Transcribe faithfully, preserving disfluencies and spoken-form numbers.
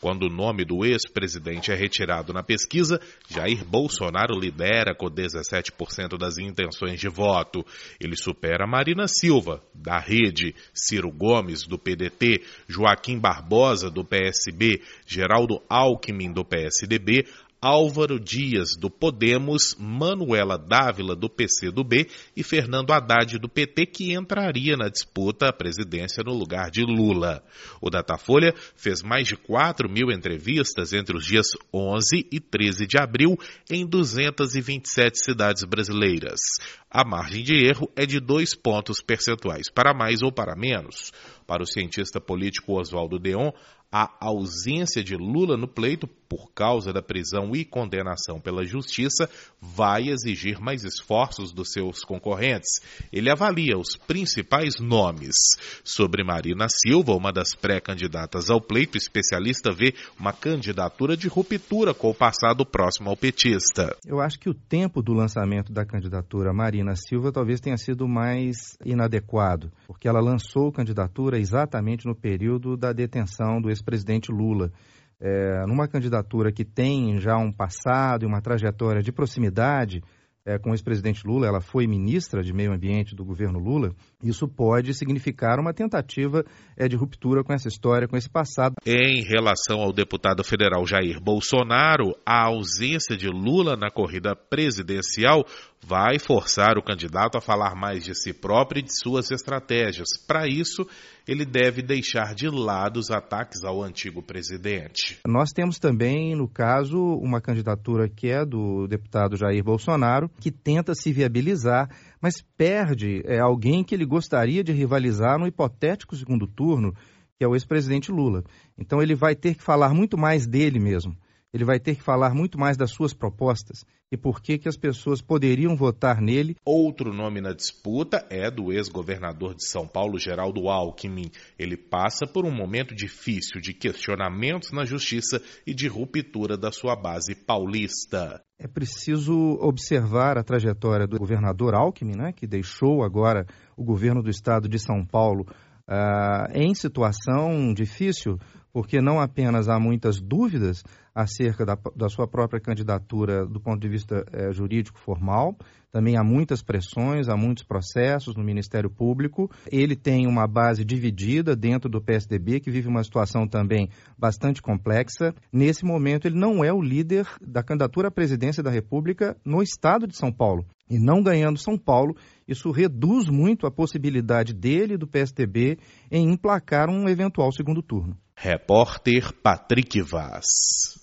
Quando o nome do ex-presidente é retirado na pesquisa, Jair Bolsonaro lidera com dezessete por cento das intenções de voto. Ele supera Marina Silva, da Rede, Ciro Gomes, do P D T, Joaquim Barbosa, do P S B, Geraldo Alckmin, do P S D B, Álvaro Dias, do Podemos, Manuela Dávila, do P C do B e Fernando Haddad, do P T, que entraria na disputa à presidência no lugar de Lula. O Datafolha fez mais de quatro mil entrevistas entre os dias onze e treze de abril em duzentas e vinte e sete cidades brasileiras. A margem de erro é de dois pontos percentuais, para mais ou para menos. Para o cientista político Oswaldo Deon, a ausência de Lula no pleito, por causa da prisão e condenação pela Justiça, vai exigir mais esforços dos seus concorrentes. Ele avalia os principais nomes. Sobre Marina Silva, uma das pré-candidatas ao pleito, o especialista vê uma candidatura de ruptura com o passado próximo ao petista. Eu acho que o tempo do lançamento da candidatura Marina Silva talvez tenha sido mais inadequado, porque ela lançou candidatura exatamente no período da detenção do ex-presidente Lula. É, numa candidatura que tem já um passado e uma trajetória de proximidade é, com o ex-presidente Lula, ela foi ministra de Meio Ambiente do governo Lula, isso pode significar uma tentativa é, de ruptura com essa história, com esse passado. Em relação ao deputado federal Jair Bolsonaro, a ausência de Lula na corrida presidencial vai forçar o candidato a falar mais de si próprio e de suas estratégias. Para isso, ele deve deixar de lado os ataques ao antigo presidente. Nós temos também, no caso, uma candidatura que é do deputado Jair Bolsonaro, que tenta se viabilizar, mas perde é, alguém que ele gostaria de rivalizar no hipotético segundo turno, que é o ex-presidente Lula. Então ele vai ter que falar muito mais dele mesmo. Ele vai ter que falar muito mais das suas propostas e por que que as pessoas poderiam votar nele. Outro nome na disputa é do ex-governador de São Paulo, Geraldo Alckmin. Ele passa por um momento difícil de questionamentos na justiça e de ruptura da sua base paulista. É preciso observar a trajetória do governador Alckmin, né, que deixou agora o governo do estado de São Paulo uh, em situação difícil, porque não apenas há muitas dúvidas acerca da, da sua própria candidatura do ponto de vista eh, jurídico formal, também há muitas pressões, há muitos processos no Ministério Público. Ele tem uma base dividida dentro do P S D B, que vive uma situação também bastante complexa. Nesse momento, ele não é o líder da candidatura à presidência da República no estado de São Paulo. E não ganhando São Paulo, isso reduz muito a possibilidade dele e do P S D B em emplacar um eventual segundo turno. Repórter Patrick Vaz.